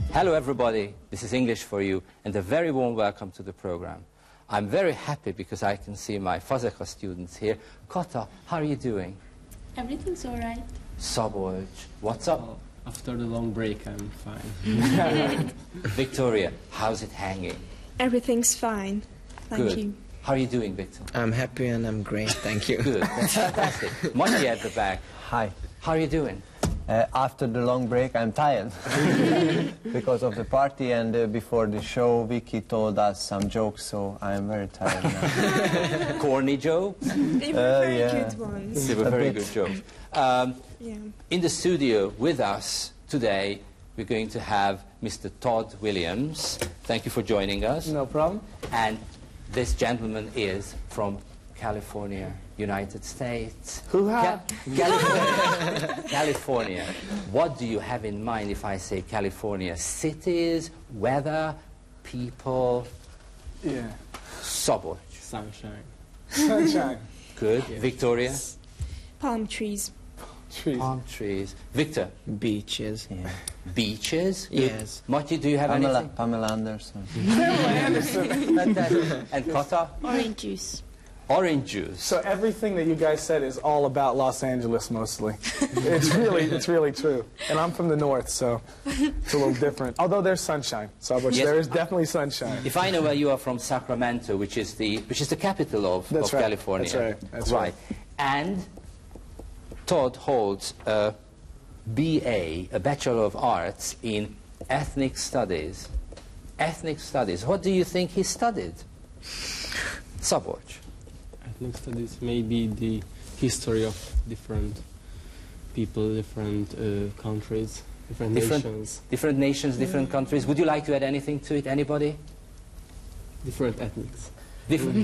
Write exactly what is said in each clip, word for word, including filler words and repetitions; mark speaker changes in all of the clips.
Speaker 1: Hello everybody, this is English for You, and a very warm welcome to the program. I'm very happy because I can see my Fazekas students here. Kata, how are you doing?
Speaker 2: Everything's all right.
Speaker 1: Szabolcs, what's up?
Speaker 3: Oh, after the long break, I'm fine.
Speaker 1: Victoria, how's it hanging?
Speaker 4: Everything's fine. Thank
Speaker 1: Good.
Speaker 4: you.
Speaker 1: How are you doing, Victor?
Speaker 5: I'm happy and I'm great, thank you.
Speaker 1: Good, that's fantastic. Monty at the back,
Speaker 6: Hi.
Speaker 1: how are you doing?
Speaker 6: Uh, after the long break, I'm tired because of the party, and uh, before the show, Vicky told us some jokes, so I'm very tired now.
Speaker 1: Corny jokes?
Speaker 4: They were
Speaker 6: Uh,
Speaker 4: very
Speaker 6: yeah.
Speaker 4: good ones.
Speaker 1: They were
Speaker 6: A
Speaker 1: very
Speaker 6: bit.
Speaker 1: good jokes. Um,
Speaker 4: Yeah.
Speaker 1: in the studio with us today, we're going to have Mister Todd Williams. Thank you for joining us.
Speaker 7: No problem.
Speaker 1: And this gentleman is from California, United States.
Speaker 7: Hoo-ha.
Speaker 1: Ca- California. California. What do you have in mind if I say California? Cities, weather, people,
Speaker 7: Yeah.
Speaker 1: Szabolcs.
Speaker 3: Sunshine.
Speaker 7: Sunshine.
Speaker 1: Good. Victoria?
Speaker 4: Palm trees.
Speaker 7: Trees.
Speaker 1: Palm trees. Victor?
Speaker 5: Beaches.
Speaker 6: Yeah.
Speaker 1: Beaches? Good.
Speaker 5: Yes.
Speaker 1: Marty, do you have
Speaker 6: Pamela,
Speaker 1: anything?
Speaker 6: Pamela Anderson.
Speaker 1: Fantastic. And Kata?
Speaker 2: Orange juice.
Speaker 1: Orange juice.
Speaker 7: So everything that you guys said is all about Los Angeles, mostly. It's really, it's really true. And I'm from the north, so it's a little different. Although there's sunshine, so but
Speaker 1: Yes.
Speaker 7: there is definitely sunshine.
Speaker 1: If I know where you are from, Sacramento, which is the which is the capital of,
Speaker 7: That's
Speaker 1: of
Speaker 7: right.
Speaker 1: California.
Speaker 7: That's right. That's right.
Speaker 1: And Todd holds a B A, a Bachelor of Arts in Ethnic Studies. Ethnic Studies. What do you think he studied? Szabolcs.
Speaker 3: Ethnic studies, maybe the history of different people, different uh, countries, different,
Speaker 1: Different-
Speaker 3: nations,
Speaker 1: Different nations, different countries. Would you like to add anything to it? Anybody?
Speaker 3: different ethnics.
Speaker 1: Different.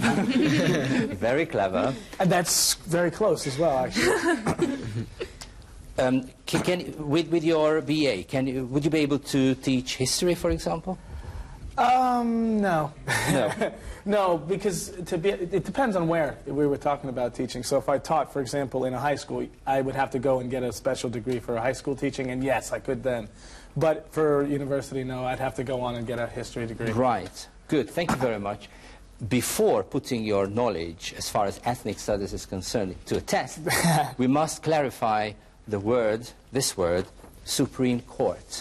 Speaker 1: Very clever.
Speaker 7: And that's very close as well, actually.
Speaker 1: Um, can, can, with, with your B A, can you, would you be able to teach history, for example?
Speaker 7: Um, no.
Speaker 1: No.
Speaker 7: No, because to be, it depends on where we were talking about teaching. So if I taught, for example, in a high school, I would have to go and get a special degree for high school teaching, and yes, I could then. But for university, no, I'd have to go on and get a history degree.
Speaker 1: Right. Good. Thank you very much. Before putting your knowledge, as far as ethnic studies is concerned, to a test, we must clarify the word, this word, Supreme Court.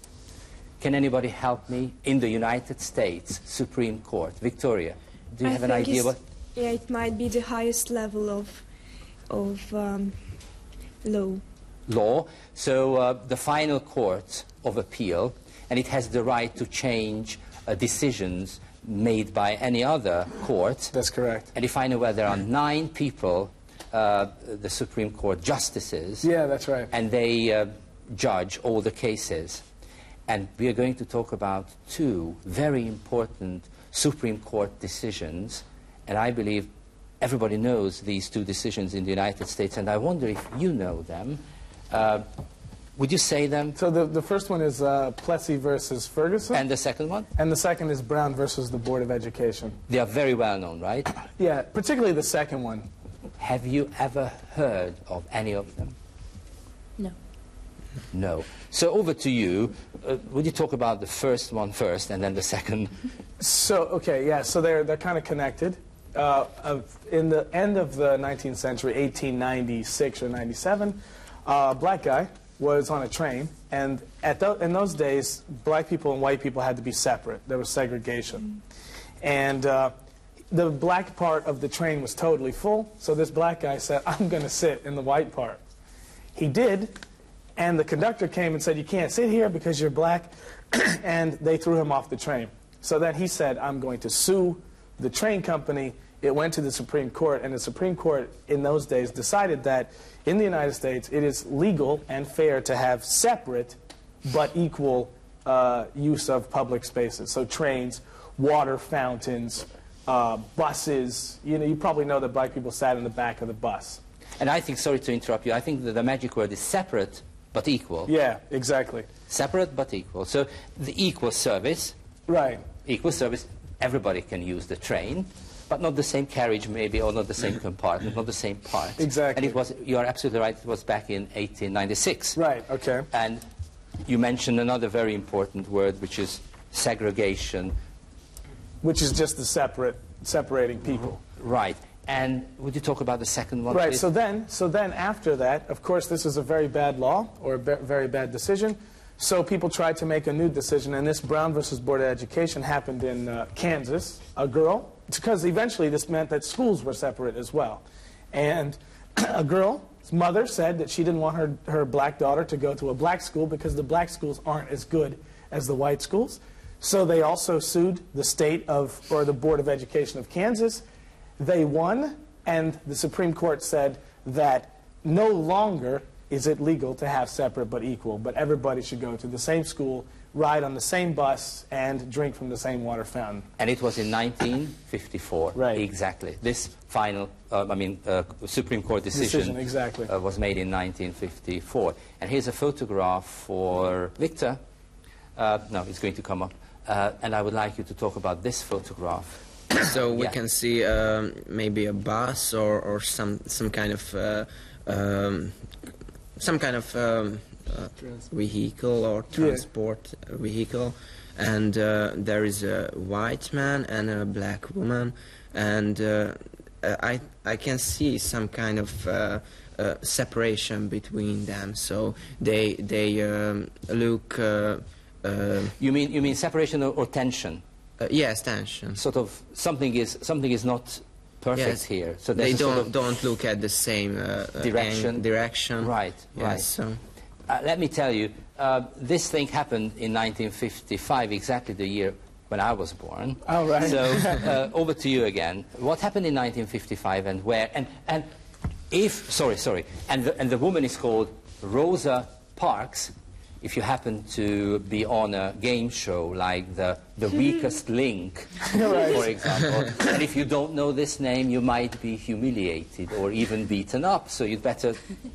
Speaker 1: Can anybody help me? In the United States, Supreme Court. Victoria, do you
Speaker 4: I
Speaker 1: have an
Speaker 4: think
Speaker 1: idea
Speaker 4: it's-
Speaker 1: what?
Speaker 4: Yeah, it might be the highest level of of um, law.
Speaker 1: Law. So uh, the final court of appeal, and it has the right to change uh, decisions made by any other court.
Speaker 7: That's correct.
Speaker 1: And if I know where there are nine people, uh, the Supreme Court justices,
Speaker 7: Yeah, that's right.
Speaker 1: and they uh, judge all the cases. And we are going to talk about two very important Supreme Court decisions, and I believe everybody knows these two decisions in the United States, and I wonder if you know them. Uh, would you say them?
Speaker 7: So the, the first one is uh, Plessy versus Ferguson,
Speaker 1: And the second one?
Speaker 7: and the second is Brown versus the Board of Education.
Speaker 1: They are very well known, right?
Speaker 7: Yeah, particularly the second one.
Speaker 1: Have you ever heard of any of them?
Speaker 2: No.
Speaker 1: No. So over to you. Uh, would you talk about the first one first and then the second?
Speaker 7: So, okay, yeah, so they're, they're kind of connected. Uh, of, in the end of the nineteenth century, eighteen ninety-six or ninety-seven, uh, a black guy was on a train, and at tho in those days, black people and white people had to be separate. There was segregation. And uh, the black part of the train was totally full, so this black guy said, I'm going to sit in the white part. He did, and the conductor came and said, you can't sit here because you're black, and they threw him off the train. So then he said, I'm going to sue the train company. It went to the Supreme Court, and the Supreme Court in those days decided that in the United States it is legal and fair to have separate but equal uh, use of public spaces. So trains, water fountains, uh, buses. You know, you probably know that black people sat in the back of the bus.
Speaker 1: And I think, sorry to interrupt you, I think that the magic word is separate but equal.
Speaker 7: Yeah, exactly.
Speaker 1: Separate but equal. So the equal service,
Speaker 7: Right.
Speaker 1: equal service, everybody can use the train, but not the same carriage maybe, or not the same compartment, not the same part.
Speaker 7: Exactly.
Speaker 1: And it was, you are absolutely right, it was back in eighteen ninety-six.
Speaker 7: Right, okay.
Speaker 1: And you mentioned another very important word, which is segregation.
Speaker 7: Which is just the separate, separating people.
Speaker 1: Right. And would you talk about the second one,
Speaker 7: Right,
Speaker 1: please?
Speaker 7: so then, so then after that, of course, this is a very bad law, or a be- very bad decision. So people tried to make a new decision, and this Brown versus Board of Education happened in uh, Kansas. A girl, because eventually this meant that schools were separate as well. And a girl's mother said that she didn't want her, her black daughter to go to a black school because the black schools aren't as good as the white schools. So they also sued the state of, or the Board of Education of Kansas. They won, and the Supreme Court said that no longer is it legal to have separate but equal, but everybody should go to the same school, ride on the same bus, and drink from the same water fountain.
Speaker 1: And it was in nineteen fifty-four.
Speaker 7: Right.
Speaker 1: Exactly. This final, uh, I mean, uh, Supreme Court decision,
Speaker 7: Decision, exactly.
Speaker 1: uh, was made in nineteen fifty-four. And here's a photograph for Victor. Uh, no, it's going to come up. Uh, and I would like you to talk about this photograph.
Speaker 5: So we
Speaker 1: Yeah.
Speaker 5: can see um, maybe a bus or, or some some kind of uh, um, some kind of um, uh, vehicle or transport vehicle, and uh, there is a white man and a black woman, and uh, I I can see some kind of uh, uh, separation between them. So they they um, look. Uh, uh,
Speaker 1: You mean, you mean separation or, or tension?
Speaker 5: uh, yes, tension.
Speaker 1: Sort of something is, something is not perfect
Speaker 5: Yes.
Speaker 1: here. So
Speaker 5: They
Speaker 1: there's a
Speaker 5: don't
Speaker 1: sort of,
Speaker 5: don't look at the same uh, uh,
Speaker 1: Direction.
Speaker 5: ang- direction.
Speaker 1: Right,
Speaker 5: Yes,
Speaker 1: right.
Speaker 5: So
Speaker 1: Uh, let me tell you, uh, this thing happened in nineteen fifty-five, exactly the year when I was born.
Speaker 7: Oh, right.
Speaker 1: So uh, over to you again. What happened in nineteen fifty-five and where? And, and if, sorry, sorry, and the, and the woman is called Rosa Parks. If you happen to be on a game show like the, the Weakest Link, for example, and if you don't know this name, you might be humiliated or even beaten up. So you'd better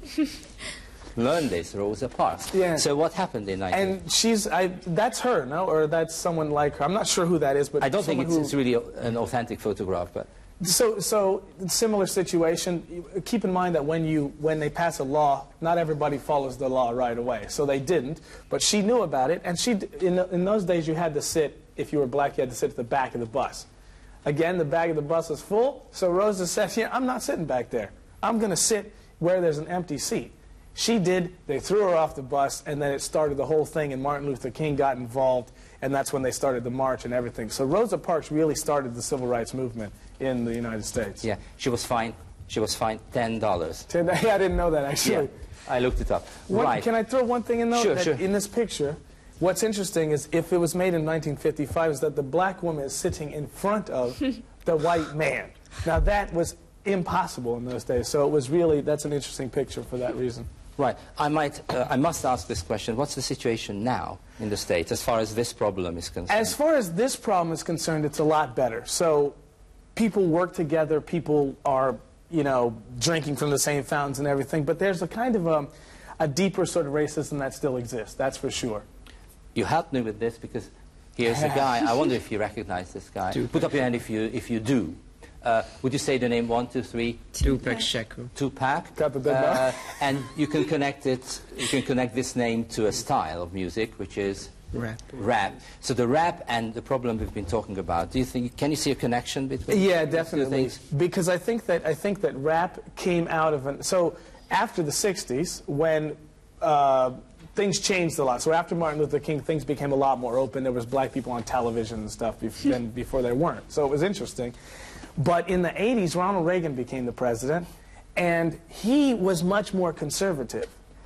Speaker 1: learn this, Rosa Parks.
Speaker 7: Yeah.
Speaker 1: So what happened in nineteen?
Speaker 7: And she's, I, that's her, no? Or that's someone like her. I'm not sure who that is, but
Speaker 1: I don't think
Speaker 7: someone
Speaker 1: it's,
Speaker 7: who-
Speaker 1: it's really a- an authentic photograph, but
Speaker 7: So, so similar situation. Keep in mind that when you when they pass a law, not everybody follows the law right away. So they didn't, but she knew about it, and she in in those days you had to sit. If you were black, you had to sit at the back of the bus. Again, the back of the bus was full, so Rosa said, "Yeah, I'm not sitting back there. I'm going to sit where there's an empty seat." She did. They threw her off the bus, and then it started the whole thing, and Martin Luther King got involved, and that's when they started the march and everything. So Rosa Parks really started the civil rights movement in the United States.
Speaker 1: yeah, she was fined. She was fined ten dollars.
Speaker 7: Ten- Yeah, I didn't know that
Speaker 1: Yeah,
Speaker 7: actually.
Speaker 1: I looked it up.
Speaker 7: What-
Speaker 1: Right.
Speaker 7: Can I throw one thing in though?
Speaker 1: Sure,
Speaker 7: That
Speaker 1: sure.
Speaker 7: In this picture, what's interesting is if it was made in nineteen fifty-five, is that the black woman is sitting in front of the white man. Now that was impossible in those days, so it was really that's an interesting picture for that reason.
Speaker 1: Right. I might. Uh, I must ask this question. What's the situation now in the States as far as this problem is concerned?
Speaker 7: As far as this problem is concerned, it's a lot better. So people work together, people are, you know, drinking from the same fountains and everything, but there's a kind of a, a deeper sort of racism that still exists, that's for sure.
Speaker 1: You helped me with this because here's a guy. I wonder if you recognize this guy. Put up your hand if you if you do. Uh, would you say the name one, two, three?
Speaker 5: Tupac Shakur.
Speaker 1: Tupac.
Speaker 7: Got the dead
Speaker 1: uh,
Speaker 7: man.
Speaker 1: and you can connect it. You can connect this name to a style of music, which is
Speaker 5: Rap.
Speaker 1: rap. So the rap and the problem we've been talking about. Do you think? Can you see a connection between?
Speaker 7: Yeah,
Speaker 1: these two
Speaker 7: definitely.
Speaker 1: things?
Speaker 7: Because I think that I think that rap came out of an so after the sixties when uh, things changed a lot. So after Martin Luther King, things became a lot more open. There was black people on television and stuff bef- than before there weren't. So it was interesting. But in the eighties, Ronald Reagan became the president, and he was much more conservative.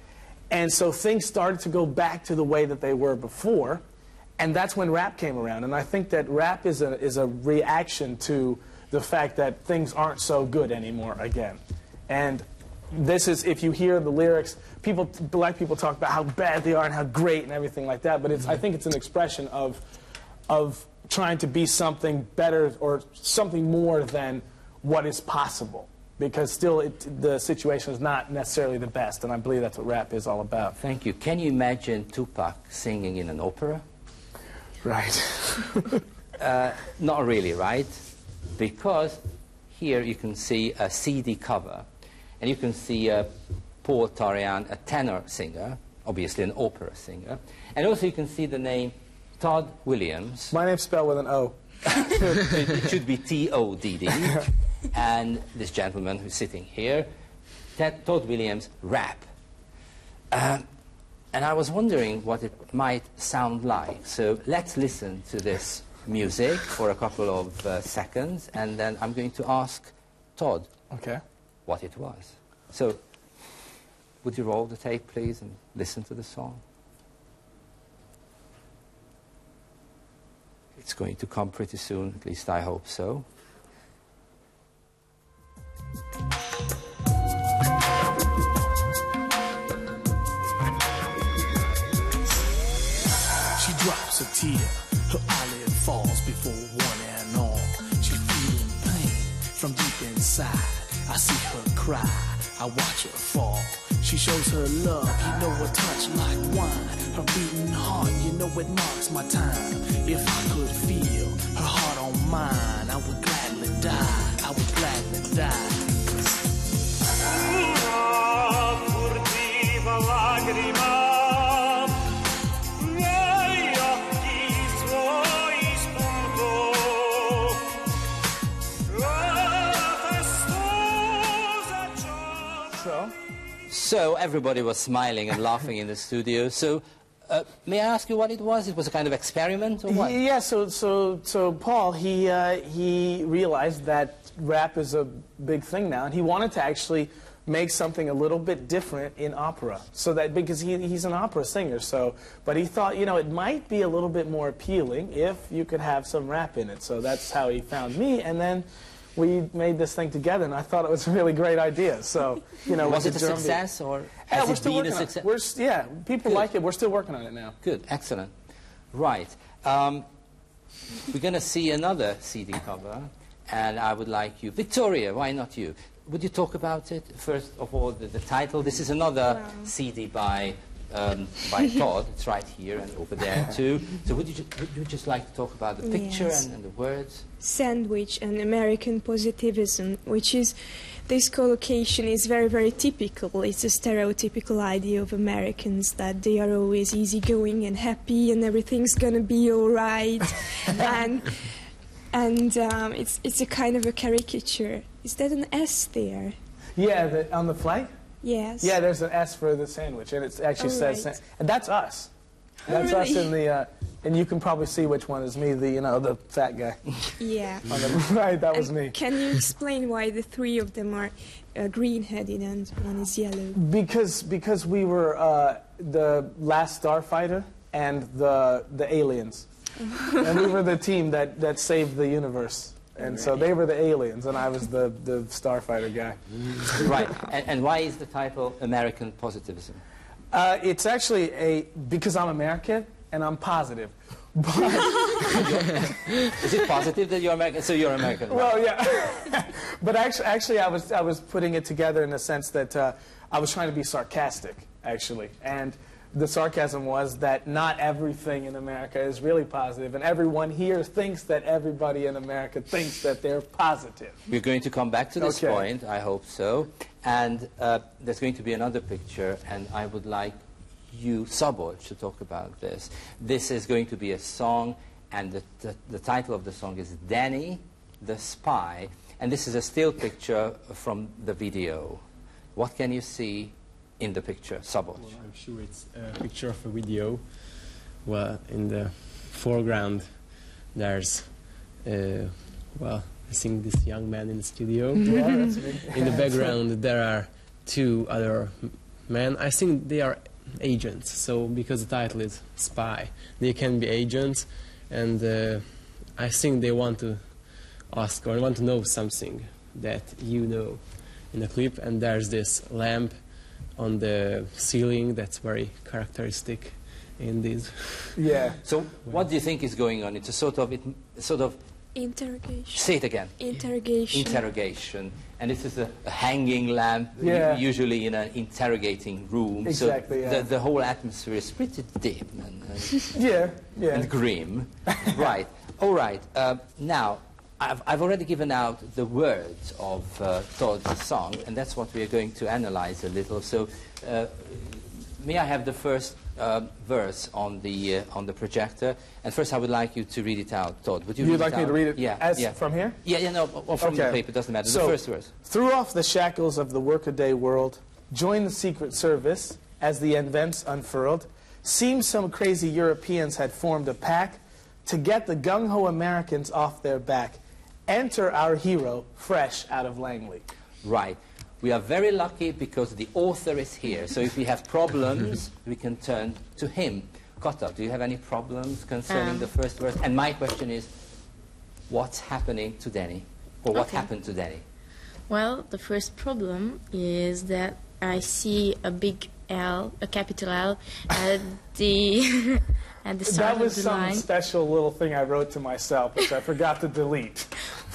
Speaker 7: And so things started to go back to the way that they were before, and that's when rap came around. And I think that rap is a, is a reaction to the fact that things aren't so good anymore again. And this is, if you hear the lyrics, people, black people talk about how bad they are and how great and everything like that, but it's, I think it's an expression of, of trying to be something better or something more than what is possible. Because still, it, the situation is not necessarily the best, and I believe that's what rap is all about.
Speaker 1: Thank you. Can you imagine Tupac singing in an opera?
Speaker 7: Right.
Speaker 1: Uh, not really, right? Because here you can see a C D cover, and you can see uh, Paul Tarian, a tenor singer, obviously an opera singer. And also you can see the name Todd Williams.
Speaker 7: My name's spelled with an O.
Speaker 1: It should be T O D D. And this gentleman who's sitting here, Ted, Todd Williams, rap. Uh, and I was wondering what it might sound like. So let's listen to this music for a couple of uh, seconds, and then I'm going to ask Todd
Speaker 7: Okay.
Speaker 1: what it was. So would you roll the tape, please, and listen to the song? It's going to come pretty soon, at least I hope so.
Speaker 8: She drops a tear, her eyelid falls before one and all. She's feeling pain from deep inside. I see her cry, I watch her fall. She shows her love, you know her touch like wine. Her beating heart, you know it marks my time. If I could feel her heart on mine, I would gladly die, I would gladly die. Una furtiva lagrima negli occhi suoi spuntò. La festosa gioia.
Speaker 7: So,
Speaker 1: So everybody was smiling and laughing in the studio. So uh, may I ask you what it was? It was a kind of experiment or what?
Speaker 7: yeah, so, so, so Paul, he, uh, he realized that rap is a big thing now, and he wanted to actually make something a little bit different in opera. So that, because he, he's an opera singer, so, but he thought, you know, it might be a little bit more appealing if you could have some rap in it. So that's how he found me, and then we made this thing together, and I thought it was a really great idea. So, you know,
Speaker 1: Was
Speaker 7: with
Speaker 1: it a
Speaker 7: the drum beat-
Speaker 1: success or
Speaker 7: Yeah,
Speaker 1: has
Speaker 7: we're
Speaker 1: it
Speaker 7: still
Speaker 1: been a
Speaker 7: working on it.
Speaker 1: success?
Speaker 7: We're, s- yeah, people
Speaker 1: Good.
Speaker 7: like it. We're still working on it now.
Speaker 1: Good, excellent. Right. Um, we're going to see another C D cover, and I would like you, Victoria, why not you? Would you talk about it? First of all, the, the title. This is another
Speaker 4: Wow.
Speaker 1: C D by um, by Todd. It's right here and over there too. So would you, ju- would you just like to talk about the picture
Speaker 4: Yes.
Speaker 1: and, and the words?
Speaker 4: Sandwich and American positivism, which is, this collocation is very, very typical. It's a stereotypical idea of Americans that they are always easygoing and happy and everything's gonna be all right. and and um, it's, it's a kind of a caricature. Is that an S there?
Speaker 7: Yeah, the, on the flag?
Speaker 4: Yes.
Speaker 7: Yeah, there's an S for the sandwich, and it actually
Speaker 4: Oh,
Speaker 7: says,
Speaker 4: right.
Speaker 7: san- and that's us.
Speaker 4: Oh,
Speaker 7: That's us
Speaker 4: really?
Speaker 7: in the, uh, and you can probably see which one is me, the, you know, the fat guy.
Speaker 4: Yeah.
Speaker 7: On the right, that was
Speaker 4: And
Speaker 7: me.
Speaker 4: Can you explain why the three of them are uh, green-headed and one is yellow?
Speaker 7: Because, because we were uh, the last starfighter and the, the aliens. And we were the team that, that saved the universe. And so they were the aliens, and I was the, the starfighter guy.
Speaker 1: Right. And, and why is the title American Positivism?
Speaker 7: Uh, it's actually a, because I'm American and I'm positive. But,
Speaker 1: Is it positive that you're American? So you're American. right?
Speaker 7: well, yeah. But actually, actually I, was, I was putting it together in the sense that uh, I was trying to be sarcastic, actually. And the sarcasm was that not everything in America is really positive, and everyone here thinks that everybody in America thinks that they're positive.
Speaker 1: We're going to come back to this
Speaker 7: Okay.
Speaker 1: point, I hope so. And uh, there's going to be another picture, and I would like you, Szabolcs, to talk about this. This is going to be a song, and the, the, the title of the song is Danny the Spy. And this is a still picture from the video. What can you see in the picture, Szabolcs?
Speaker 3: Well, I'm sure it's a picture of a video. Well, in the foreground, there's, uh, well, I think this young man in the studio.
Speaker 7: Yeah, that's me.
Speaker 3: In the background, there are two other m- men. I think they are agents. So, because the title is Spy, they can be agents, and uh, I think they want to ask or want to know something that you know in the clip. And there's this lamp on the ceiling that's very characteristic in this.
Speaker 7: Yeah.
Speaker 1: So what do you think is going on? It's a sort of, it, sort of,
Speaker 4: Interrogation.
Speaker 1: say it again.
Speaker 4: Interrogation.
Speaker 1: Interrogation. And this is a, a hanging lamp, u-
Speaker 7: Yeah.
Speaker 1: usually in an interrogating room.
Speaker 7: Exactly,
Speaker 1: so
Speaker 7: yeah.
Speaker 1: the, the whole atmosphere is pretty dim and, and,
Speaker 7: Yeah, yeah.
Speaker 1: and grim. Right. All right. Uh, now, I've, I've already given out the words of uh, Todd's song, and that's what we are going to analyze a little. So, uh, may I have the first uh, verse on the uh, on the projector? And first, I would like you to read it out, Todd. Would you?
Speaker 7: You'd
Speaker 1: read
Speaker 7: like
Speaker 1: it
Speaker 7: me
Speaker 1: out?
Speaker 7: to read it
Speaker 1: Yeah.
Speaker 7: as
Speaker 1: yeah.
Speaker 7: from here?
Speaker 1: Yeah, yeah, no, or from
Speaker 7: Okay.
Speaker 1: the paper, doesn't matter.
Speaker 7: So,
Speaker 1: the first verse.
Speaker 7: Threw off the shackles of the workaday world, joined the Secret Service as the events unfurled. Seems some crazy Europeans had formed a pack to get the gung-ho Americans off their back. Enter our hero, fresh out of Langley.
Speaker 1: Right. We are very lucky because the author is here. So if we have problems, we can turn to him. Kotta, do you have any problems concerning
Speaker 2: Um.
Speaker 1: the first verse? And my question is, what's happening to Danny? Or what
Speaker 2: Okay.
Speaker 1: happened to Danny?
Speaker 2: Well, the first problem is that I see a big L, a capital L, at the at the start
Speaker 7: That was
Speaker 2: of the
Speaker 7: some
Speaker 2: line.
Speaker 7: special little thing I wrote to myself, which I forgot to delete.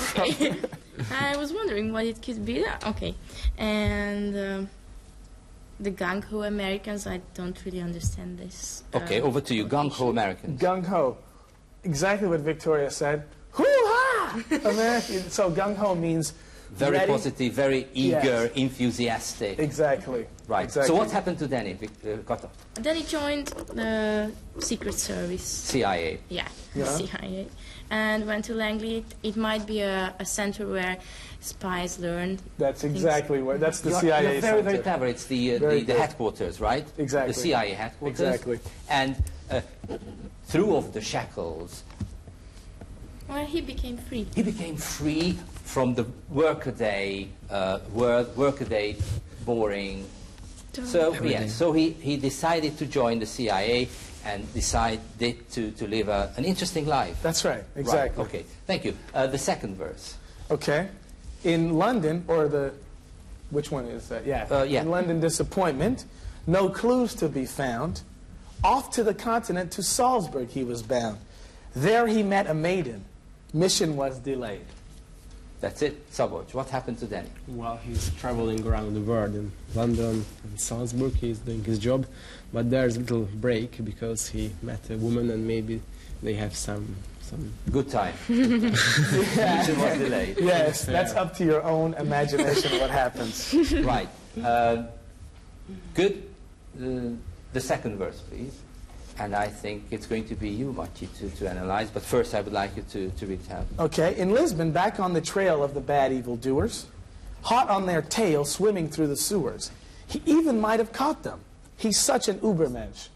Speaker 2: I was wondering what it could be. Okay, and um, the gung-ho Americans. I don't really understand this.
Speaker 1: Okay,
Speaker 2: uh,
Speaker 1: over to you. Gung-ho Americans.
Speaker 7: Gung-ho. Exactly what Victoria said. Hoo-ha! American. So gung-ho means
Speaker 1: Very
Speaker 7: ready.
Speaker 1: positive, very eager,
Speaker 7: Yes.
Speaker 1: enthusiastic.
Speaker 7: Exactly.
Speaker 1: Right.
Speaker 7: Exactly.
Speaker 1: So what happened to Danny, Vic- uh, Kotta?
Speaker 2: And then he joined the Secret Service.
Speaker 1: C I A.
Speaker 2: Yeah,
Speaker 7: Yeah.
Speaker 2: C I A. And went to Langley. It, it might be a, a center where spies learn.
Speaker 7: That's exactly what. That's the
Speaker 1: You're,
Speaker 7: C I A
Speaker 1: you're very, very
Speaker 7: center.
Speaker 1: clever. It's the, uh,
Speaker 7: Very
Speaker 1: the, the
Speaker 7: good.
Speaker 1: headquarters, right?
Speaker 7: Exactly.
Speaker 1: The C I A headquarters.
Speaker 7: Exactly.
Speaker 1: And uh, threw off the shackles.
Speaker 2: Well, he became free.
Speaker 1: He became free from the workaday uh, world, workaday boring. So yes, so he, he decided to join the C I A and decided to, to live a, an interesting life.
Speaker 7: That's right. Exactly.
Speaker 1: Right, okay, thank you. Uh, the second verse.
Speaker 7: Okay. In London, or the, which one is that? Yeah.
Speaker 1: Uh, yeah.
Speaker 7: In London, disappointment. No clues to be found. Off to the continent, to Salzburg he was bound. There he met a maiden. Mission was delayed.
Speaker 1: That's it. Szabolcs, what happened to Danny?
Speaker 3: While he's traveling around the world in London and Salzburg, he's doing his job, but there's a little break because he met a woman and maybe they have some some.
Speaker 1: Good time. Mission was delayed.
Speaker 7: Yes, that's up to your own imagination what happens.
Speaker 1: Right. Uh, good. Uh, the second verse, please. And I think it's going to be you, Machi, to, to analyze. But first, I would like you to, to read it out.
Speaker 7: Okay, in Lisbon, back on the trail of the bad evildoers, hot on their tail, swimming through the sewers. He even might have caught them. He's such an Ubermensch.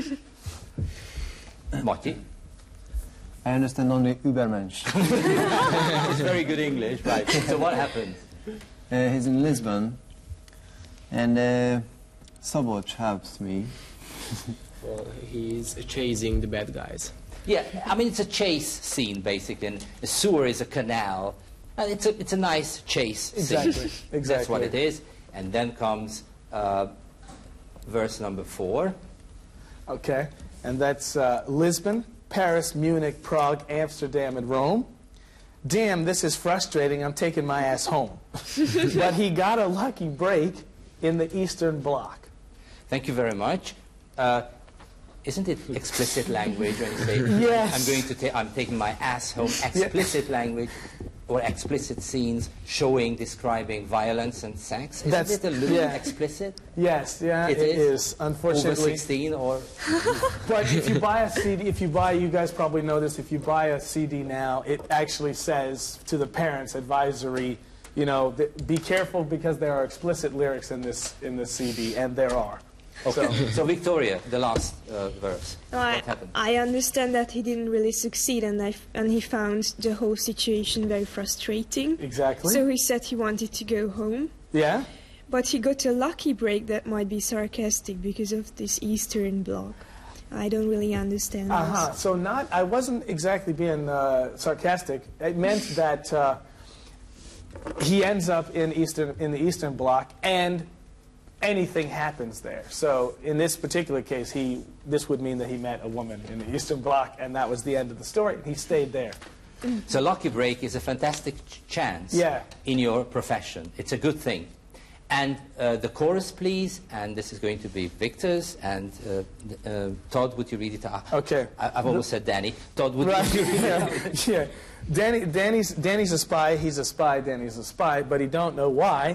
Speaker 1: Machi?
Speaker 6: I understand only Übermensch.
Speaker 1: It's very good English, right. So what happened?
Speaker 6: Uh, he's in Lisbon, and uh, Szabolcs helps me.
Speaker 3: Well, he's chasing the bad guys.
Speaker 1: Yeah, I mean, it's a chase scene, basically. And a sewer is a canal. And it's a, it's a nice chase
Speaker 7: Exactly,
Speaker 1: scene.
Speaker 7: exactly.
Speaker 1: That's what it is. And then comes uh, verse number four.
Speaker 7: Okay, and that's uh, Lisbon, Paris, Munich, Prague, Amsterdam, and Rome. Damn, this is frustrating. I'm taking my ass home. But he got a lucky break in the Eastern Bloc.
Speaker 1: Thank you very much. Uh, isn't it explicit language when you say,
Speaker 7: Yes.
Speaker 1: I'm going to ta- I'm taking my ass home? Explicit language or explicit scenes showing, describing violence and sex? Isn't
Speaker 7: That's-
Speaker 1: it a little
Speaker 7: yeah.
Speaker 1: explicit?
Speaker 7: Yes, yeah,
Speaker 1: It
Speaker 7: it
Speaker 1: is?
Speaker 7: is. Unfortunately,
Speaker 1: Over sixteen or...
Speaker 7: but if you buy a C D, if you buy, you guys probably know this. If you buy a C D now, it actually says to the parents advisory, you know, th- be careful because there are explicit lyrics in this in this C D, and there are.
Speaker 1: Okay, so Victoria, the last uh, verse.
Speaker 4: No, I,
Speaker 1: What happened?
Speaker 4: I understand that he didn't really succeed, and I f- and he found the whole situation very frustrating.
Speaker 7: Exactly.
Speaker 4: So he said he wanted to go home,
Speaker 7: Yeah.
Speaker 4: but he got a lucky break that might be sarcastic because of this Eastern Bloc. I don't really understand
Speaker 7: Uh huh.
Speaker 4: this.
Speaker 7: So not. I wasn't exactly being uh, sarcastic. It meant that uh, he ends up in Eastern in the Eastern Bloc, and anything happens there. So in this particular case, he this would mean that he met a woman in the Eastern Bloc, and that was the end of the story. He stayed there.
Speaker 1: So lucky break is a fantastic ch- chance
Speaker 7: Yeah.
Speaker 1: in your profession. It's a good thing. And uh, the chorus, please, and this is going to be Victor's, and uh, uh, Todd, would you read it out?
Speaker 7: Okay.
Speaker 1: I, I've almost said Danny. Todd, would
Speaker 7: Right.
Speaker 1: you read it
Speaker 7: yeah.
Speaker 1: out?
Speaker 7: yeah. Danny, Danny's, Danny's a spy. He's a spy. Danny's a spy. But he don't know why.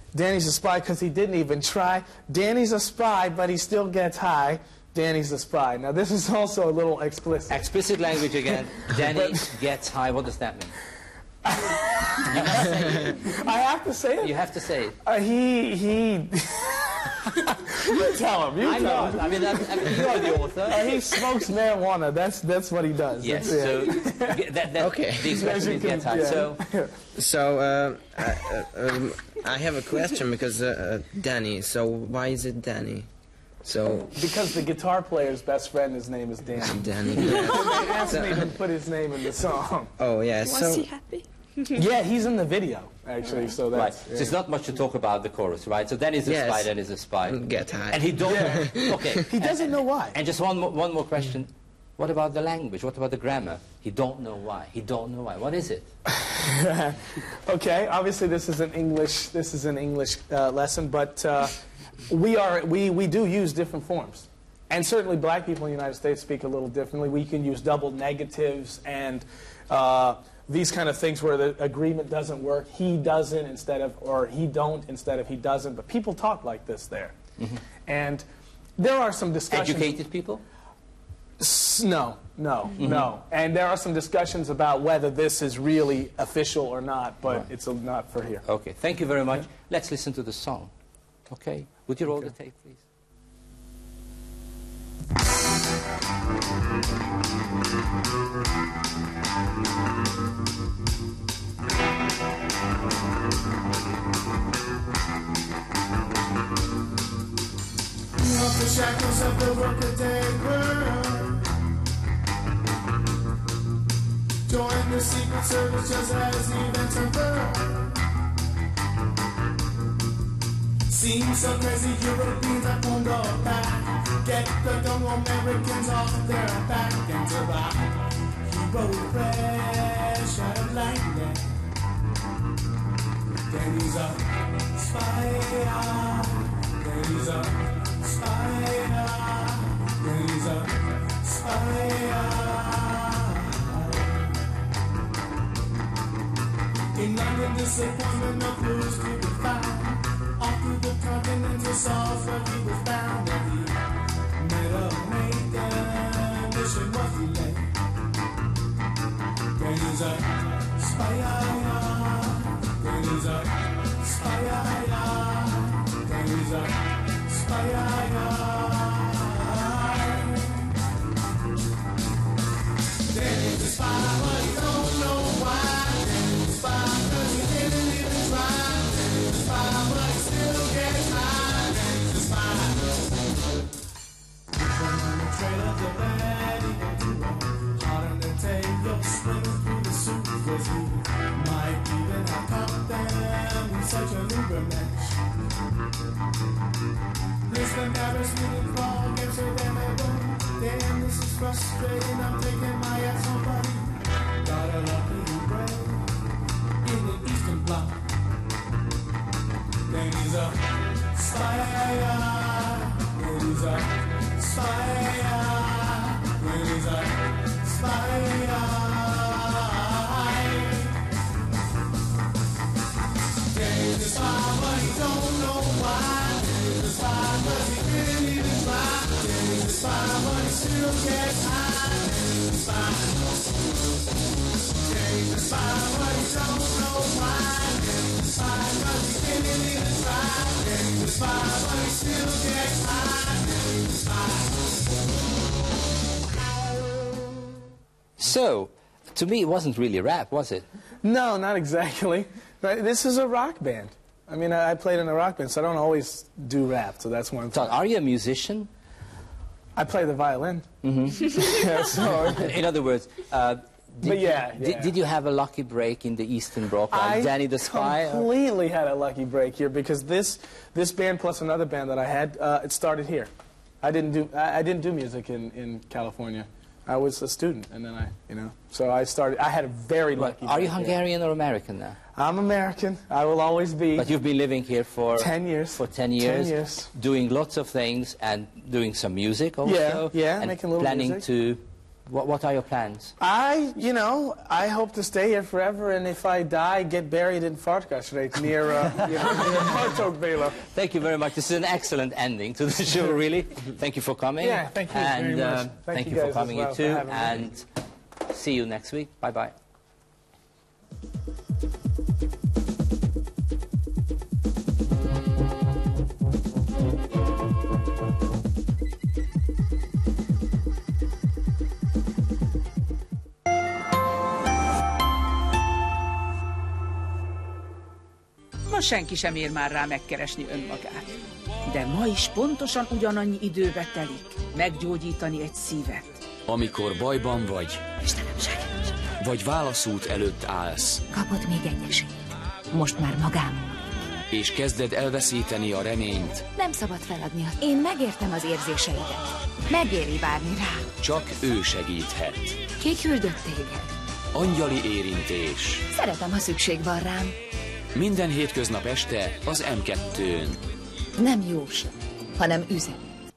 Speaker 7: Danny's a spy because he didn't even try. Danny's a spy, but he still gets high. Danny's a spy. Now, this is also a little explicit.
Speaker 1: Explicit language again. Danny gets high. What does that mean? You must say it.
Speaker 7: I have to say it.
Speaker 1: You have to say it.
Speaker 7: Uh, he, he... You tell him. You
Speaker 1: I'm
Speaker 7: tell
Speaker 1: not.
Speaker 7: him.
Speaker 1: I mean, I'm, I mean, you are the author.
Speaker 7: Uh, he smokes marijuana. That's that's what he does.
Speaker 1: Yes.
Speaker 7: That's,
Speaker 1: So
Speaker 7: yeah.
Speaker 1: that, that,
Speaker 5: Okay.
Speaker 1: the expression is gets high.
Speaker 7: Yeah.
Speaker 1: So
Speaker 5: So uh, I, uh, um, I have a question because uh, uh, Danny. So why is it Danny? So
Speaker 7: Because the guitar player's best friend, his name is Danny.
Speaker 5: Danny.
Speaker 7: They
Speaker 5: Yeah.
Speaker 7: asked me to put his name in the song.
Speaker 5: Oh yeah.
Speaker 4: Was
Speaker 5: So
Speaker 4: he happy?
Speaker 7: Yeah, he's in the video, actually, so
Speaker 1: right.
Speaker 7: that's...
Speaker 1: So there's not much to talk about the chorus, right? So Danny's a
Speaker 5: Yes.
Speaker 1: spy. Danny's a spy.
Speaker 5: get high.
Speaker 1: And he don't. Okay.
Speaker 7: He doesn't know why.
Speaker 1: And just one more, one more question. What about the language? What about the grammar? He don't know why. He don't know why. What is it?
Speaker 7: Okay, obviously this is an English, this is an English uh, lesson, but uh, we, are, we, we do use different forms. And certainly black people in the United States speak a little differently. We can use double negatives and uh, these kind of things where the agreement doesn't work. He doesn't instead of, or he don't instead of he doesn't. But people talk like this there. Mm-hmm. And there are some discussions.
Speaker 1: Educated people?
Speaker 7: S- No, no, mm-hmm. no. And there are some discussions about whether this is really official or not, but
Speaker 1: right.
Speaker 7: it's a, not for here.
Speaker 1: Okay, thank you very much. Let's listen to the song. Okay? Would you roll
Speaker 7: Okay.
Speaker 1: the tape, please?
Speaker 8: Off the shackles of the workaday world. Join the Secret Service just as events unfurl. Seems so crazy, Europeans are formed all back. Get the young Americans off their back and to rock. Hero fresh out of lightning. Danny's a spy. Danny's a spy. Danny's a spy. In London, disappointment, no clues to be found. All through the continental south where he was bound, and he met a maiden. Mission was delayed. Danny's a spy. Danny's a spy. Danny's a spy. Danny's a spy, but he don't know why. Danny's a spy, 'cause he didn't even try. Danny's a spy, but he still gets high. Danny's a spy. On the trail of the bad, he went too wrong. Hard on the tail, swimming through the soup, 'cause he might even have caught them in such a Ubermensch. Listen, never speaking for games so damn I won't. Damn, this is frustrating. I'm taking my ass on buddy. Got a lucky break in the Eastern Bloc. Then he's a spy. Then he's a spy. Then he's a spy. Danny's a spy, but he don't know why. Danny's a spy, 'cause he didn't even try. Danny's a spy, but he still gets high. Danny's a spy. Danny's a spy, but he don't know why. Danny's a spy, 'cause he didn't even try. Danny's a spy, but he still gets high. Danny's a spy.
Speaker 1: So, to me, it wasn't really rap, was it?
Speaker 7: No, not exactly. But this is a rock band. I mean, I I played in a rock band, so I don't always do rap, so that's one
Speaker 1: So,
Speaker 7: thing.
Speaker 1: are you a musician?
Speaker 7: I play the violin. Mm-hmm. Yeah, so...
Speaker 1: In other words, uh, did,
Speaker 7: But yeah,
Speaker 1: you, did,
Speaker 7: yeah.
Speaker 1: did you have a lucky break in the Eastern Bloc, like
Speaker 7: I
Speaker 1: Danny the Spy? or-
Speaker 7: completely had a lucky break here because this this band plus another band that I had, uh, it started here. I didn't do I, I didn't do music in, in California. I was a student, and then I, you know, so I started. I had a very
Speaker 1: Right.
Speaker 7: lucky.
Speaker 1: Are you
Speaker 7: break here.
Speaker 1: Hungarian or American now?
Speaker 7: I'm American. I will always be.
Speaker 1: But you've been living here for
Speaker 7: ten years.
Speaker 1: for ten years,
Speaker 7: Ten years.
Speaker 1: doing lots of things and doing some music also.
Speaker 7: Yeah, yeah,
Speaker 1: and
Speaker 7: making a little
Speaker 1: planning
Speaker 7: music.
Speaker 1: to What, what are your plans?
Speaker 7: I, you know, I hope to stay here forever, and if I die, get buried in Fartkasrijk near, uh, you know, near Hartogvela.
Speaker 1: Thank you very much. This is an excellent ending to the show, really. Thank you for coming.
Speaker 7: Yeah, thank you
Speaker 1: and,
Speaker 7: very much.
Speaker 1: Uh,
Speaker 7: Thank
Speaker 1: thank
Speaker 7: you
Speaker 1: you, for
Speaker 7: guys
Speaker 1: coming,
Speaker 7: as well
Speaker 1: you too.
Speaker 7: for having me.
Speaker 1: And see you next week. Bye-bye.
Speaker 9: Ma senki sem ér már rá megkeresni önmagát. De ma is pontosan ugyanannyi időbe telik meggyógyítani egy szívet.
Speaker 10: Amikor bajban vagy,
Speaker 11: Istenem, segíts!
Speaker 10: vagy válaszút előtt állsz,
Speaker 11: Kapott még egy esélyt. Most már magám.
Speaker 10: és kezded elveszíteni a reményt,
Speaker 11: Nem szabad feladni. Én megértem az érzéseidet. Megéri várni rá.
Speaker 10: csak ő segíthet.
Speaker 11: Ki küldött téged?
Speaker 10: Angyali érintés.
Speaker 11: Szeretem, ha szükség van rám.
Speaker 10: Minden hétköznap este az em kettőn.
Speaker 11: Nem jóslat, hanem üzenet.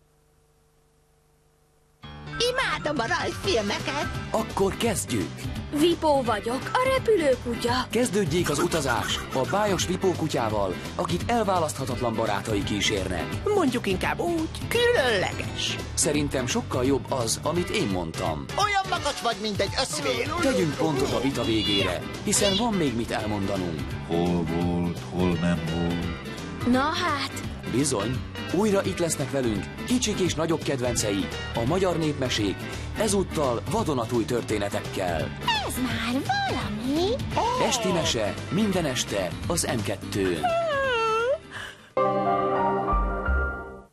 Speaker 12: Imádom a rajzfilmeket!
Speaker 10: Akkor kezdjük!
Speaker 12: Vipó vagyok, a repülőkutya.
Speaker 10: Kezdődjék az utazás a bájos vipókutyával, akit elválaszthatatlan barátai kísérnek.
Speaker 12: Mondjuk inkább úgy, különleges.
Speaker 10: Szerintem sokkal jobb az, amit én mondtam.
Speaker 12: Olyan magas vagy, mint egy öszvér.
Speaker 10: Tegyünk pontot a vita végére, hiszen van még mit elmondanunk.
Speaker 13: Hol volt, hol nem volt.
Speaker 12: Na hát,
Speaker 10: Bizony, újra itt lesznek velünk kicsik és nagyobb kedvencei, a magyar népmesék, ezúttal vadonatúj történetekkel.
Speaker 12: ez már valami.
Speaker 10: Esti mese minden este az em kettőn.